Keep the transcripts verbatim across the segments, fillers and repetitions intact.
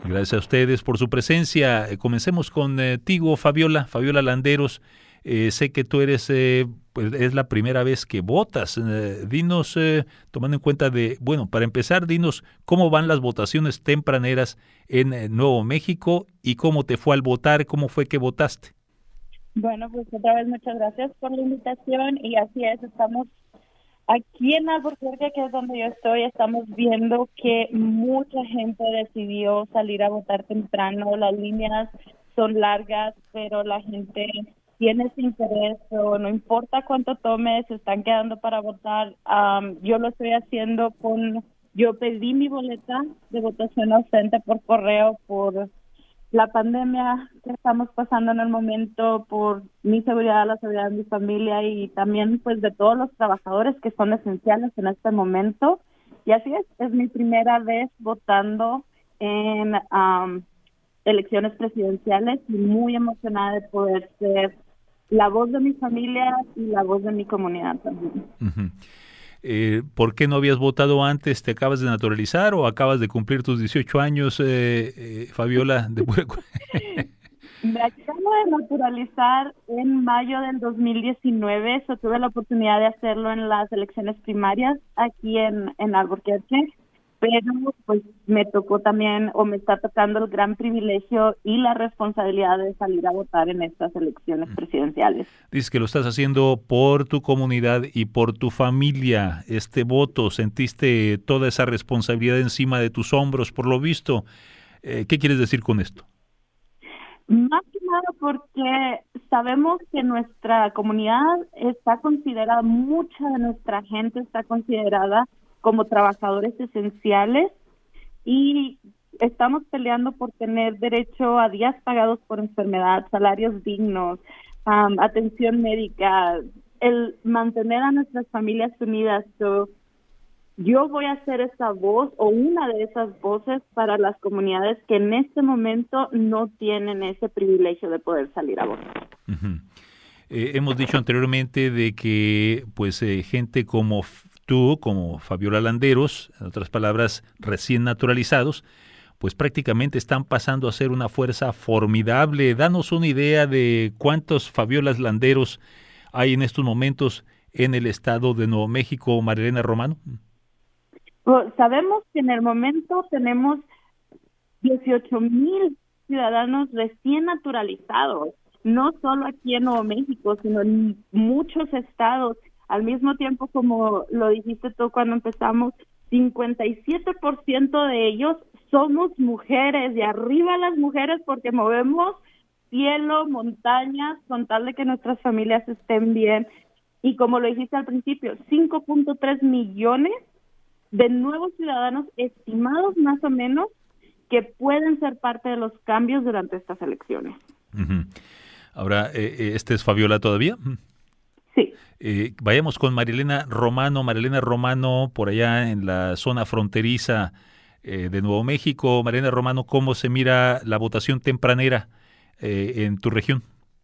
Gracias a ustedes por su presencia. Eh, comencemos contigo, Fabiola, Fabiola Landeros. Eh, sé que tú eres, eh, pues es la primera vez que votas. Eh, dinos, eh, tomando en cuenta de, bueno, para empezar, dinos cómo van las votaciones tempraneras en eh, Nuevo México y cómo te fue al votar, cómo fue que votaste. Bueno, pues otra vez muchas gracias por la invitación y así es, estamos aquí en Albuquerque, que es donde yo estoy, estamos viendo que mucha gente decidió salir a votar temprano, las líneas son largas, pero la gente tiene ese interés, o no importa cuánto tome, se están quedando para votar. Um, yo lo estoy haciendo con, yo pedí mi boleta de votación ausente por correo por la pandemia que estamos pasando en el momento, por mi seguridad, la seguridad de mi familia y también pues de todos los trabajadores que son esenciales en este momento. Y así es, es mi primera vez votando en um, elecciones presidenciales y muy emocionada de poder ser la voz de mi familia y la voz de mi comunidad también. Uh-huh. Eh, ¿Por qué no habías votado antes? ¿Te acabas de naturalizar o acabas de cumplir tus dieciocho años, eh, eh, Fabiola? De pura... Me acabo de naturalizar en mayo del dos mil diecinueve, so tuve la oportunidad de hacerlo en las elecciones primarias aquí en, en Albuquerque, pero pues me tocó también, o me está tocando el gran privilegio y la responsabilidad de salir a votar en estas elecciones presidenciales. Dices que lo estás haciendo por tu comunidad y por tu familia. Este voto, ¿sentiste toda esa responsabilidad encima de tus hombros, por lo visto? Eh, ¿Qué quieres decir con esto? Más que nada porque sabemos que nuestra comunidad está considerada, mucha de nuestra gente está considerada como trabajadores esenciales y estamos peleando por tener derecho a días pagados por enfermedad, salarios dignos, um, atención médica, el mantener a nuestras familias unidas. So, yo voy a ser esa voz o una de esas voces para las comunidades que en este momento no tienen ese privilegio de poder salir a votar. Uh-huh. Eh, hemos dicho anteriormente de que pues eh, gente como tú, como Fabiola Landeros, en otras palabras, recién naturalizados, pues prácticamente están pasando a ser una fuerza formidable. Danos una idea de cuántos Fabiolas Landeros hay en estos momentos en el estado de Nuevo México, Marilena Romano. Well, sabemos que en el momento tenemos dieciocho mil ciudadanos recién naturalizados, no solo aquí en Nuevo México, sino en muchos estados. Al mismo tiempo, como lo dijiste tú cuando empezamos, cincuenta y siete por ciento de ellos somos mujeres, y arriba las mujeres porque movemos cielo, montañas, con tal de que nuestras familias estén bien. Y como lo dijiste al principio, cinco punto tres millones de nuevos ciudadanos estimados más o menos que pueden ser parte de los cambios durante estas elecciones. Uh-huh. Ahora, eh, ¿este es Fabiola todavía? Sí. Eh, vayamos con Marilena Romano. Marilena Romano, por allá en la zona fronteriza eh, de Nuevo México. Marilena Romano, ¿cómo se mira la votación tempranera eh, en tu región?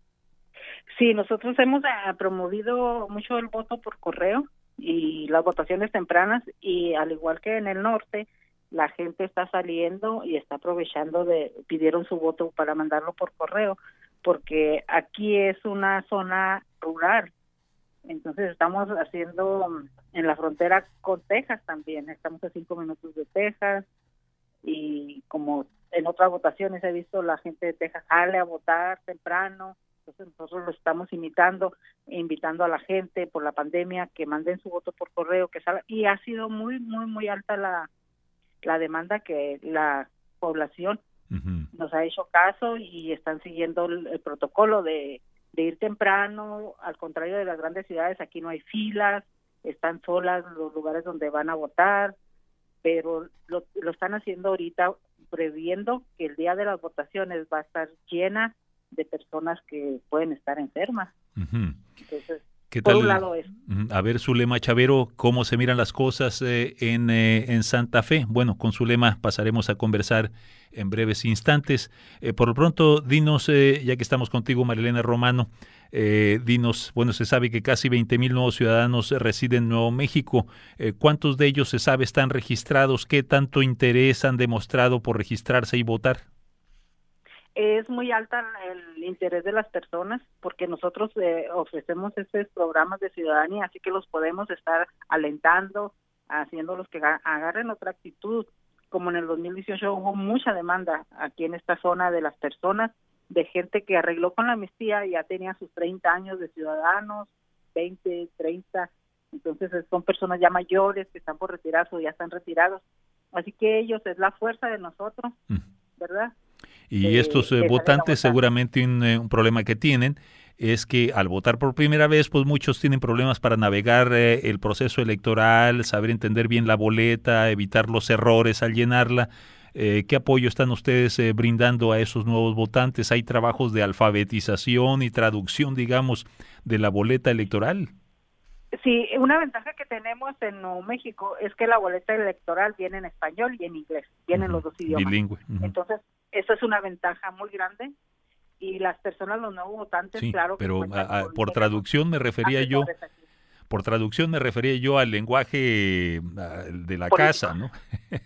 Sí, nosotros hemos uh, promovido mucho el voto por correo y las votaciones tempranas, y al igual que en el norte, la gente está saliendo y está aprovechando de, pidieron su voto para mandarlo por correo, porque aquí es una zona rural. Entonces estamos haciendo en la frontera con Texas también, estamos a cinco minutos de Texas, y como en otras votaciones he visto la gente de Texas sale a votar temprano. Entonces nosotros lo estamos imitando, invitando a la gente por la pandemia que manden su voto por correo, que salga, y ha sido muy, muy, muy alta la, la demanda, que la población uh-huh. nos ha hecho caso y están siguiendo el, el protocolo de de ir temprano. Al contrario de las grandes ciudades, aquí no hay filas, están solas los lugares donde van a votar, pero lo, lo están haciendo ahorita previendo que el día de las votaciones va a estar llena de personas que pueden estar enfermas. Uh-huh. Entonces, ¿qué por tal? Un lado es. A ver, Zulema Chavero, ¿cómo se miran las cosas eh, en, eh, en Santa Fe? Bueno, con Zulema pasaremos a conversar en breves instantes. Eh, por lo pronto, dinos, eh, ya que estamos contigo, Marilena Romano, Eh, dinos, bueno, se sabe que casi veinte mil nuevos ciudadanos residen en Nuevo México. Eh, ¿Cuántos de ellos, se sabe, están registrados? ¿Qué tanto interés han demostrado por registrarse y votar? Es muy alta el interés de las personas porque nosotros eh, ofrecemos estos programas de ciudadanía, así que los podemos estar alentando, haciéndolos que agarren otra actitud. Como en el dos mil dieciocho hubo mucha demanda aquí en esta zona de las personas, de gente que arregló con la amnistía y ya tenía sus treinta años de ciudadanos, veinte, treinta, entonces son personas ya mayores que están por retirarse o ya están retirados. Así que ellos es la fuerza de nosotros, ¿verdad? Y eh, estos eh, votantes seguramente un, eh, un problema que tienen es que al votar por primera vez, pues muchos tienen problemas para navegar eh, el proceso electoral, saber entender bien la boleta, evitar los errores al llenarla. Eh, ¿Qué apoyo están ustedes eh, brindando a esos nuevos votantes? ¿Hay trabajos de alfabetización y traducción, digamos, de la boleta electoral? Sí, una ventaja que tenemos en Nuevo México es que la boleta electoral viene en español y en inglés, vienen uh-huh. los dos idiomas. Bilingüe. Uh-huh. Entonces, eso es una ventaja muy grande y las personas, los nuevos votantes, sí, claro. Pero que a, a, por traducción me refería yo, por traducción me refería yo al lenguaje de la político. Casa, ¿no?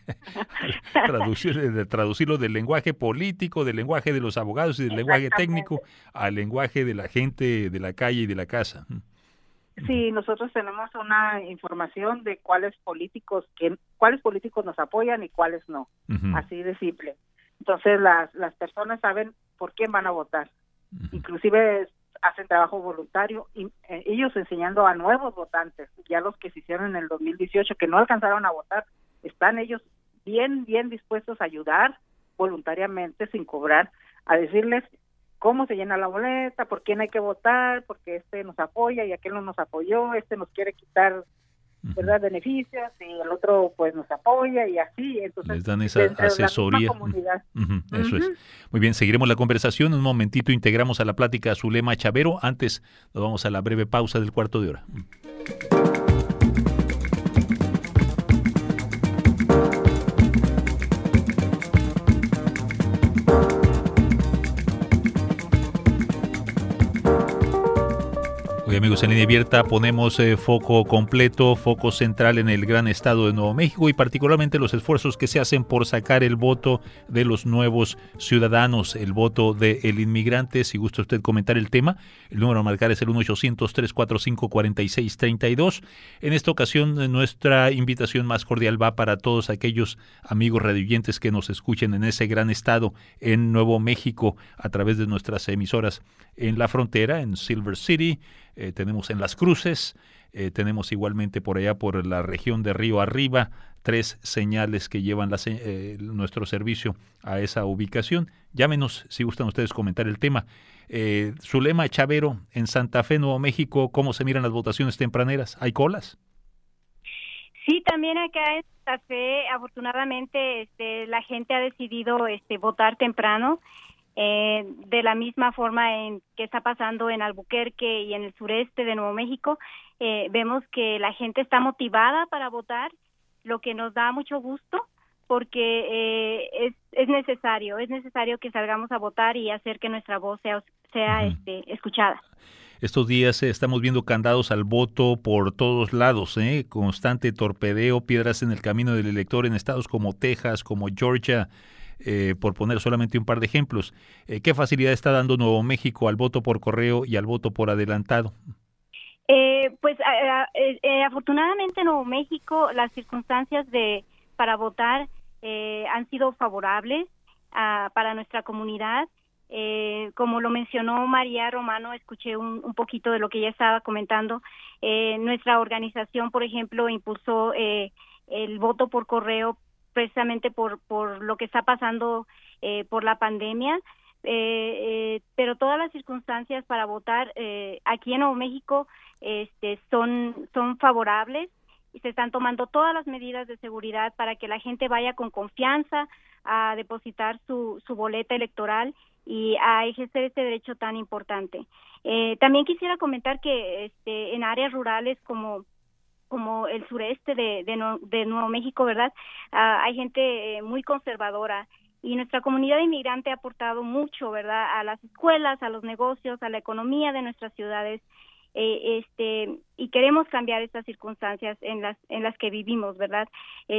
Traducir, de traducirlo del lenguaje político, del lenguaje de los abogados y del lenguaje técnico al lenguaje de la gente de la calle y de la casa. Sí, nosotros tenemos una información de cuáles políticos que, cuáles políticos nos apoyan y cuáles no, uh-huh. así de simple. Entonces las las personas saben por quién van a votar. Uh-huh. Inclusive hacen trabajo voluntario y eh, ellos enseñando a nuevos votantes, ya los que se hicieron en el dos mil dieciocho que no alcanzaron a votar, están ellos bien bien dispuestos a ayudar voluntariamente sin cobrar, a decirles cómo se llena la boleta, por quién hay que votar, porque este nos apoya y aquel no nos apoyó, este nos quiere quitar, ¿verdad?, beneficios y el otro pues nos apoya y así. Entonces les dan esa asesoría. Uh-huh, eso uh-huh. es. Muy bien, seguiremos la conversación. En un momentito integramos a la plática a Zulema Chavero. Antes nos vamos a la breve pausa del cuarto de hora. Hoy, amigos, en Línea Abierta ponemos eh, foco completo, foco central en el gran estado de Nuevo México y particularmente los esfuerzos que se hacen por sacar el voto de los nuevos ciudadanos, el voto del inmigrante. Si gusta usted comentar el tema, el número a marcar es el uno ochocientos, tres cuatro cinco, cuatro seis tres dos. En esta ocasión, nuestra invitación más cordial va para todos aquellos amigos radioyentes que nos escuchen en ese gran estado, en Nuevo México, a través de nuestras emisoras en la frontera, en Silver City, eh, tenemos en Las Cruces, eh, tenemos igualmente por allá por la región de Río Arriba, tres señales que llevan la, eh, nuestro servicio a esa ubicación. Llámenos si gustan ustedes comentar el tema. Eh, Zulema Chavero, en Santa Fe, Nuevo México, ¿cómo se miran las votaciones tempraneras? ¿Hay colas? Sí, también acá en Santa Fe, afortunadamente, este, la gente ha decidido este, votar temprano. Eh, de la misma forma en que está pasando en Albuquerque y en el sureste de Nuevo México, eh, vemos que la gente está motivada para votar, lo que nos da mucho gusto porque eh, es, es necesario, es necesario que salgamos a votar y hacer que nuestra voz sea, sea uh-huh. este, escuchada. Estos días eh, estamos viendo candados al voto por todos lados, ¿eh? Constante torpedeo, piedras en el camino del elector en estados como Texas, como Georgia, Eh, por poner solamente un par de ejemplos. Eh, ¿Qué facilidad está dando Nuevo México al voto por correo y al voto por adelantado? Eh, pues eh, eh, afortunadamente en Nuevo México las circunstancias de para votar eh, han sido favorables uh, para nuestra comunidad. Eh, como lo mencionó María Romano, escuché un, un poquito de lo que ella estaba comentando. Eh, nuestra organización, por ejemplo, impulsó eh, el voto por correo precisamente por por lo que está pasando eh, por la pandemia, eh, eh, pero todas las circunstancias para votar eh, aquí en Nuevo México este, son son favorables y se están tomando todas las medidas de seguridad para que la gente vaya con confianza a depositar su su boleta electoral y a ejercer este derecho tan importante. Eh, también quisiera comentar que este, en áreas rurales como como el sureste de, de, de Nuevo México, ¿verdad? Uh, hay gente eh, muy conservadora y y nuestra comunidad inmigrante ha aportado mucho, ¿verdad?, a las escuelas, a los negocios, a la economía de nuestras ciudades, eh, este, y queremos cambiar estas circunstancias en las en las que vivimos, ¿verdad?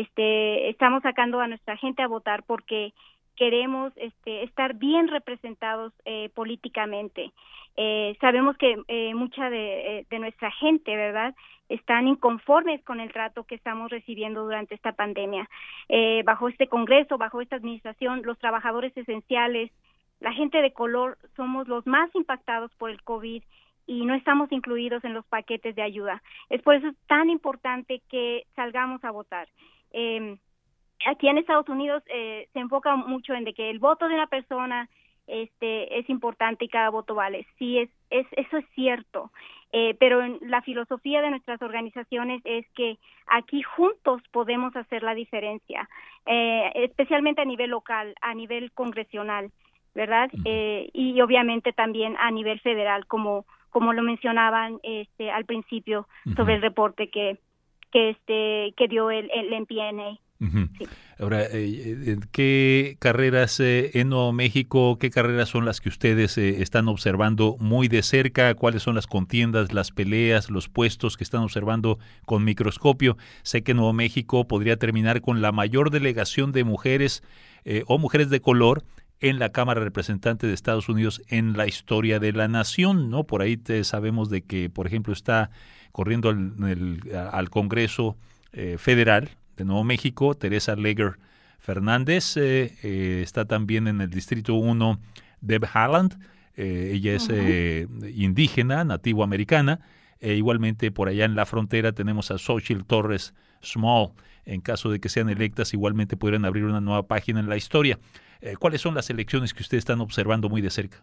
Este, estamos sacando a nuestra gente a votar porque queremos este, estar bien representados eh, políticamente. Eh, sabemos que eh, mucha de, de nuestra gente, ¿verdad?, están inconformes con el trato que estamos recibiendo durante esta pandemia. Eh, bajo este Congreso, bajo esta administración, los trabajadores esenciales, la gente de color, somos los más impactados por el COVID y no estamos incluidos en los paquetes de ayuda. Es por eso tan importante que salgamos a votar. Eh, aquí en Estados Unidos eh, se enfoca mucho en de que el voto de una persona este es importante y cada voto vale. Sí, es, es eso es cierto, eh, pero en la filosofía de nuestras organizaciones es que aquí juntos podemos hacer la diferencia, eh, especialmente a nivel local, a nivel congresional, ¿verdad? Eh, y obviamente también a nivel federal, como como lo mencionaban este al principio sobre el reporte que que este que dio el, el M P N A. Uh-huh. Sí. Ahora, eh, ¿qué carreras eh, en Nuevo México, qué carreras son las que ustedes eh, están observando muy de cerca? ¿Cuáles son las contiendas, las peleas, los puestos que están observando con microscopio? Sé que Nuevo México podría terminar con la mayor delegación de mujeres eh, o mujeres de color en la Cámara de Representantes de Estados Unidos en la historia de la nación, ¿no? Por ahí te sabemos de que, por ejemplo, está corriendo al, el, al Congreso eh, Federal de Nuevo México, Teresa Leger Fernández, eh, eh, está también en el Distrito uno Deb Haaland, eh, ella es eh, indígena, nativo americana, e igualmente por allá en la frontera tenemos a Xochitl Torres Small. En caso de que sean electas, igualmente podrían abrir una nueva página en la historia. Eh, ¿Cuáles son las elecciones que ustedes están observando muy de cerca?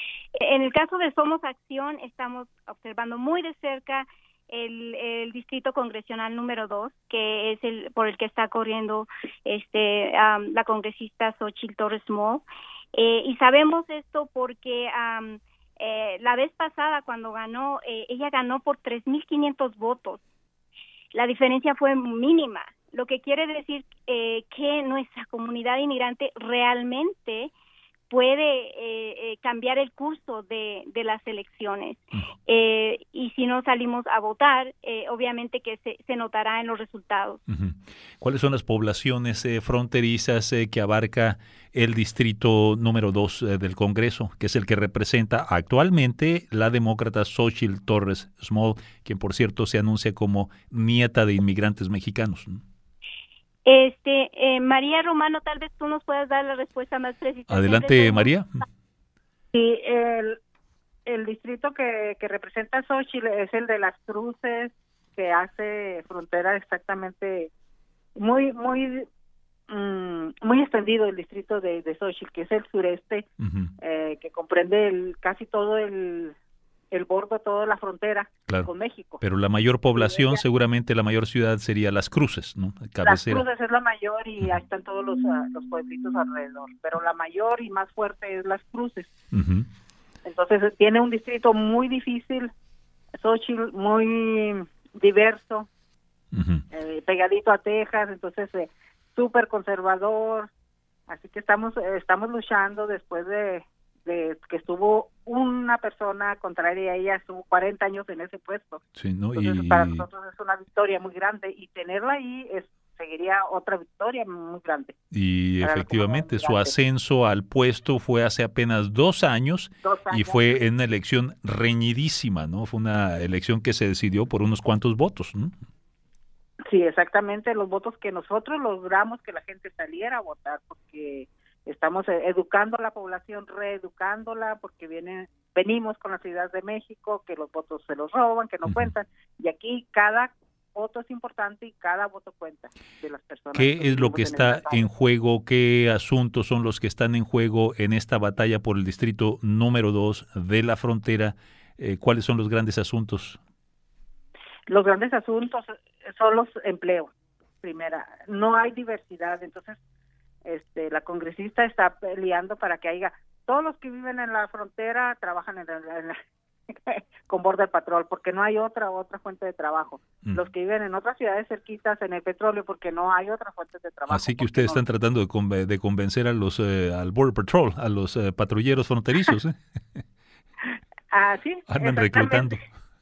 En el caso de Somos Acción, estamos observando muy de cerca El, el distrito congresional número dos, que es el por el que está corriendo este um, la congresista Xochitl Torres Small, eh, y sabemos esto porque um, eh, la vez pasada cuando ganó, eh, ella ganó por tres mil quinientos votos. La diferencia fue mínima, lo que quiere decir eh, que nuestra comunidad inmigrante realmente puede eh, eh, cambiar el curso de, de las elecciones. Eh, y si no salimos a votar, eh, obviamente que se, se notará en los resultados. Uh-huh. ¿Cuáles son las poblaciones eh, fronterizas eh, que abarca el distrito número dos eh, del Congreso, que es el que representa actualmente la demócrata Xochitl Torres Small, quien por cierto se anuncia como nieta de inmigrantes mexicanos? Este, eh, María Romano, tal vez tú nos puedas dar la respuesta más precisa. Adelante, María. Sí, el, el distrito que, que representa a Xochitl es el de Las Cruces, que hace frontera exactamente muy, muy, um, muy extendido el distrito de, de Xochitl, que es el sureste, uh-huh. eh, que comprende el, casi todo el el bordo, toda la frontera claro, con México. Pero la mayor población, ella, seguramente la mayor ciudad sería Las Cruces, ¿no? Cabecera. Las Cruces es la mayor y uh-huh. ahí están todos los, uh, los pueblitos alrededor, pero la mayor y más fuerte es Las Cruces. Uh-huh. Entonces tiene un distrito muy difícil, Xochitl, muy diverso, uh-huh. eh, pegadito a Texas, entonces eh, súper conservador, así que estamos eh, estamos luchando después de de que estuvo una persona contraria a ella, estuvo cuarenta años en ese puesto. Sí, ¿no? Entonces, y... para nosotros es una victoria muy grande y tenerla ahí es seguiría otra victoria muy grande. Y efectivamente su ascenso al puesto fue hace apenas dos años, dos años y fue en una elección reñidísima, ¿no? Fue una elección que se decidió por unos cuantos votos, ¿no? Sí, exactamente, los votos que nosotros logramos que la gente saliera a votar, porque estamos educando a la población, reeducándola, porque viene, venimos con la Ciudad de México, que los votos se los roban, que no uh-huh. cuentan, y aquí cada voto es importante y cada voto cuenta de las personas. ¿Qué es lo que está en juego? ¿Qué asuntos son los que están en juego en esta batalla por el distrito número dos de la frontera? Eh, ¿Cuáles son los grandes asuntos? Los grandes asuntos son los empleos, primera. No hay diversidad, entonces Este, la congresista está peleando para que haya todos los que viven en la frontera trabajan en la, en la, con Border Patrol, porque no hay otra otra fuente de trabajo. Mm. Los que viven en otras ciudades cerquitas en el petróleo, porque no hay otra fuente de trabajo. Así que porque ustedes no- están tratando de, conven- de convencer a los eh, al Border Patrol, a los eh, patrulleros fronterizos, ¿eh? Ah, sí, Andan exactamente. reclutando.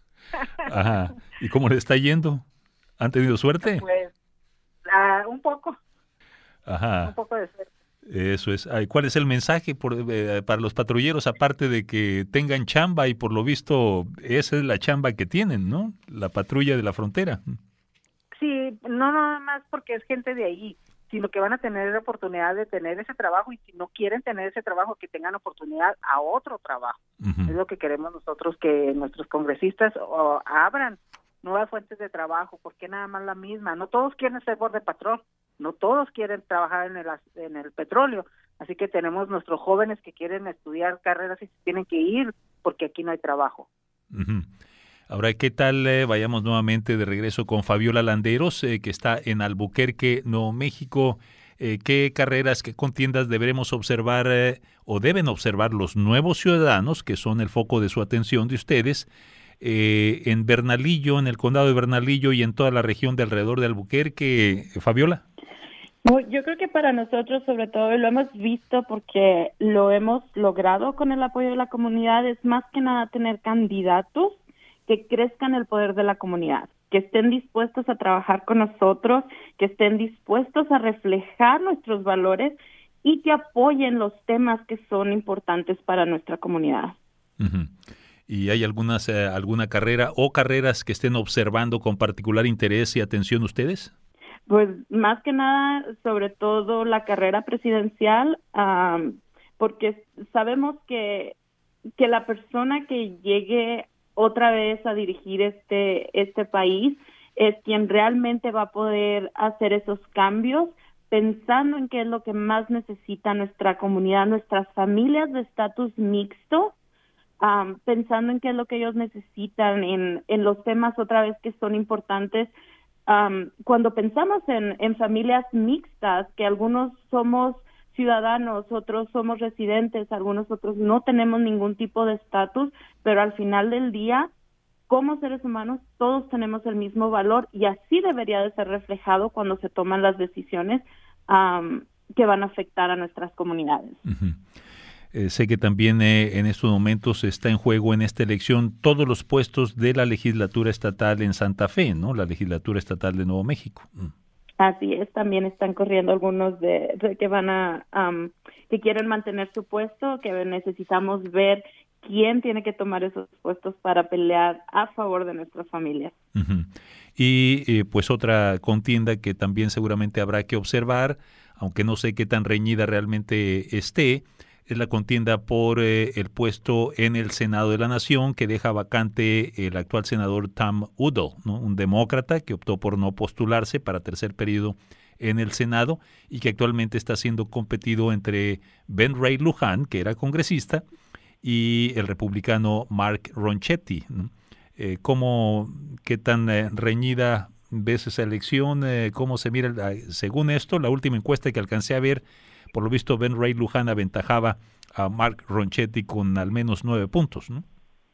Ajá. ¿Y cómo les está yendo? ¿Han tenido suerte? Pues, ah, un poco, un Ajá. poco de suerte. Eso es. Ay, ¿cuál es el mensaje por, eh, para los patrulleros, aparte de que tengan chamba y por lo visto esa es la chamba que tienen, ¿no? La patrulla de la frontera. Sí, no nada más porque es gente de ahí, sino que van a tener la oportunidad de tener ese trabajo y si no quieren tener ese trabajo, que tengan oportunidad a otro trabajo. Ujú. Es lo que queremos nosotros, que nuestros congresistas o, abran nuevas fuentes de trabajo, porque nada más la misma. No todos quieren ser Border Patrol, no todos quieren trabajar en el, as- en el petróleo, así que tenemos nuestros jóvenes que quieren estudiar carreras y se tienen que ir porque aquí no hay trabajo. Ujú. Ahora, ¿qué tal? eh, vayamos nuevamente de regreso con Fabiola Landeros, eh, que está en Albuquerque, Nuevo México. Eh, ¿Qué carreras, qué contiendas deberemos observar eh, o deben observar los nuevos ciudadanos, que son el foco de su atención de ustedes, eh, en Bernalillo, en el condado de Bernalillo y en toda la región de alrededor de Albuquerque? Eh, Fabiola. Bueno, yo creo que para nosotros, sobre todo, y lo hemos visto porque lo hemos logrado con el apoyo de la comunidad, es más que nada tener candidatos que crezcan el poder de la comunidad, que estén dispuestos a trabajar con nosotros, que estén dispuestos a reflejar nuestros valores y que apoyen los temas que son importantes para nuestra comunidad. Ujú. ¿Y hay algunas, eh, alguna carrera o carreras que estén observando con particular interés y atención ustedes? Pues más que nada, sobre todo la carrera presidencial, um, porque sabemos que, que la persona que llegue otra vez a dirigir este, este país es quien realmente va a poder hacer esos cambios, pensando en qué es lo que más necesita nuestra comunidad, nuestras familias de estatus mixto, um, pensando en qué es lo que ellos necesitan, en, en los temas otra vez que son importantes. Um, cuando pensamos en, en familias mixtas, que algunos somos ciudadanos, otros somos residentes, algunos otros no tenemos ningún tipo de estatus, pero al final del día, como seres humanos, todos tenemos el mismo valor y así debería de ser reflejado cuando se toman las decisiones um, que van a afectar a nuestras comunidades. Uh-huh. Eh, sé que también eh, en estos momentos está en juego en esta elección todos los puestos de la legislatura estatal en Santa Fe, ¿no? La legislatura estatal de Nuevo México. Mm. Así es, también están corriendo algunos de, de que van a, um, que quieren mantener su puesto, que necesitamos ver quién tiene que tomar esos puestos para pelear a favor de nuestras familias. Uh-huh. Y eh, pues otra contienda que también seguramente habrá que observar, aunque no sé qué tan reñida realmente esté, es la contienda por eh, el puesto en el Senado de la Nación que deja vacante el actual senador Tom Udall, ¿no? Un demócrata que optó por no postularse para tercer periodo en el Senado y que actualmente está siendo competido entre Ben Ray Luján, que era congresista, y el republicano Mark Ronchetti, ¿no? Eh, ¿cómo, qué tan eh, reñida ves esa elección? Eh, ¿Cómo se mira? Según esto, la última encuesta que alcancé a ver, por lo visto, Ben Ray Luján aventajaba a Mark Ronchetti con al menos nueve puntos, ¿no?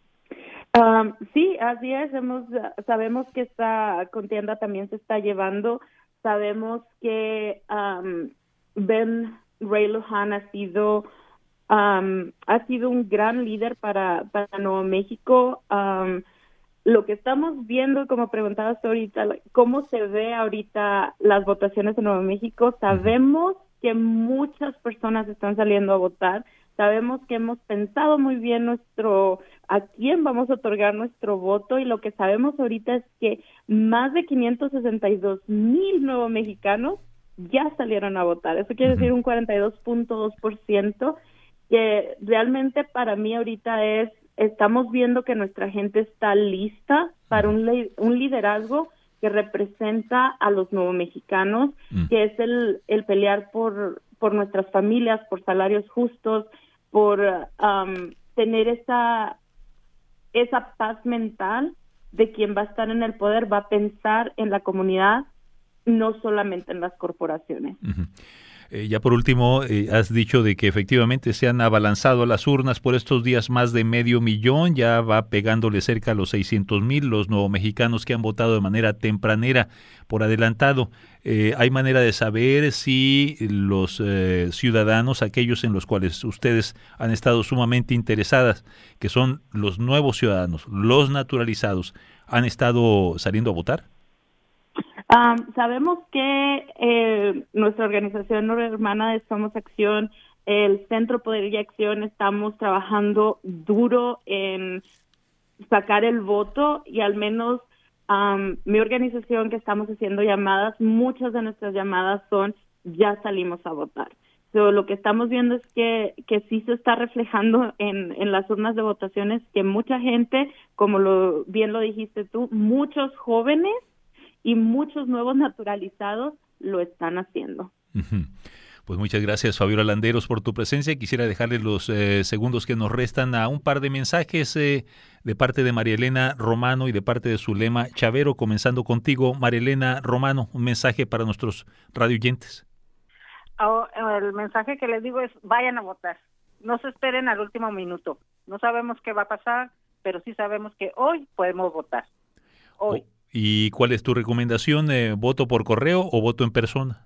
Um, sí, así es. Hemos, sabemos que esta contienda también se está llevando. Sabemos que um, Ben Ray Luján ha sido um, ha sido un gran líder para, para Nuevo México. Um, lo que estamos viendo, como preguntabas ahorita, cómo se ve ahorita las votaciones en Nuevo México, sabemos que muchas personas están saliendo a votar. Sabemos que hemos pensado muy bien nuestro a quién vamos a otorgar nuestro voto y lo que sabemos ahorita es que más de quinientos sesenta y dos mil nuevos mexicanos ya salieron a votar. Eso quiere decir un cuarenta y dos punto dos por ciento, que realmente para mí ahorita es, estamos viendo que nuestra gente está lista para un, un liderazgo que representa a los nuevos mexicanos, mm. que es el, el pelear por, por nuestras familias, por salarios justos, por um, tener esa, esa paz mental de quien va a estar en el poder, va a pensar en la comunidad, no solamente en las corporaciones. Uh-huh. Eh, ya por último, eh, has dicho de que efectivamente se han abalanzado a las urnas por estos días más de medio millón, ya va pegándole cerca a los seiscientos mil los nuevomexicanos que han votado de manera tempranera por adelantado. Eh, ¿Hay manera de saber si los eh, ciudadanos, aquellos en los cuales ustedes han estado sumamente interesadas, que son los nuevos ciudadanos, los naturalizados, han estado saliendo a votar? Um, sabemos que eh, nuestra organización hermana de Somos Acción, el Centro Poder y Acción, estamos trabajando duro en sacar el voto y al menos um, mi organización que estamos haciendo llamadas, muchas de nuestras llamadas son ya salimos a votar. So, lo que estamos viendo es que, que sí se está reflejando en, en las urnas de votaciones que mucha gente, como lo bien lo dijiste tú, muchos jóvenes y muchos nuevos naturalizados lo están haciendo. Uh-huh. Pues muchas gracias, Fabiola Landeros, por tu presencia. Quisiera dejarle los eh, segundos que nos restan a un par de mensajes eh, de parte de María Elena Romano y de parte de Zulema Chavero, comenzando contigo, María Elena Romano, un mensaje para nuestros radioyentes. Oh, el mensaje que les digo es vayan a votar, no se esperen al último minuto, no sabemos qué va a pasar, pero sí sabemos que hoy podemos votar, hoy. Oh. ¿Y cuál es tu recomendación? Eh, ¿Voto por correo o voto en persona?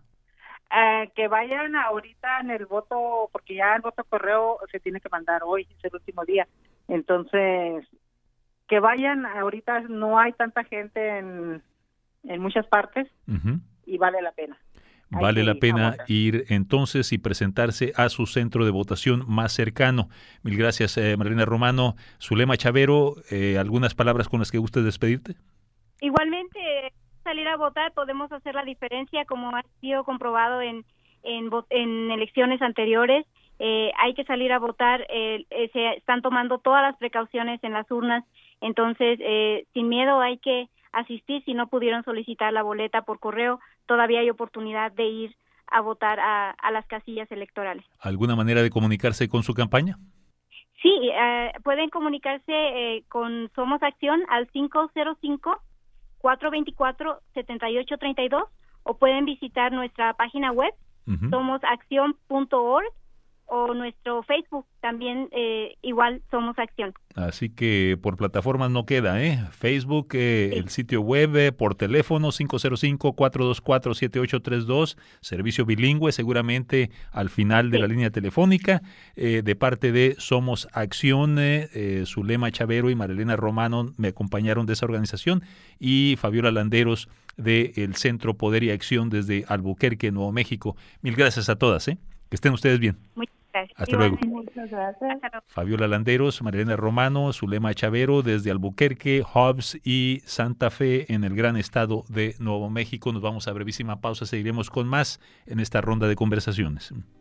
Uh, que vayan ahorita en el voto, porque ya el voto correo se tiene que mandar hoy, es el último día. Entonces, que vayan ahorita, no hay tanta gente en, en muchas partes, uh-huh. y vale la pena. Vale la pena ir entonces y presentarse a su centro de votación más cercano. Mil gracias, eh, Marilena Romano. Zulema Chavero, eh, ¿algunas palabras con las que gustes despedirte? Igualmente, salir a votar, podemos hacer la diferencia, como ha sido comprobado en, en, en elecciones anteriores. Eh, hay que salir a votar, eh, eh, se están tomando todas las precauciones en las urnas, entonces, eh, sin miedo hay que asistir. Si no pudieron solicitar la boleta por correo, todavía hay oportunidad de ir a votar a, a las casillas electorales. ¿Alguna manera de comunicarse con su campaña? Sí, eh, pueden comunicarse eh, con Somos Acción al cinco cero cinco, cuatro dos cuatro, siete ocho tres dos o pueden visitar nuestra página web, uh-huh. somos acción punto org, o nuestro Facebook, también eh, igual Somos Acción. Así que por plataformas no queda, ¿eh? Facebook, eh, sí. El sitio web, eh, por teléfono cinco cero cinco, cuatro dos cuatro, siete ocho tres dos, servicio bilingüe seguramente al final de sí. la línea telefónica, eh, de parte de Somos Acción, eh, eh, Zulema Chavero y Marilena Romano me acompañaron de esa organización y Fabiola Landeros del Centro Poder y Acción desde Albuquerque, Nuevo México. Mil gracias a todas, ¿eh? Que estén ustedes bien. Muy Gracias. Hasta luego. Muchas gracias. Fabiola Landeros, Marilena Romano, Zulema Chavero desde Albuquerque, Hobbs y Santa Fe en el gran estado de Nuevo México. Nos vamos a brevísima pausa, seguiremos con más en esta ronda de conversaciones.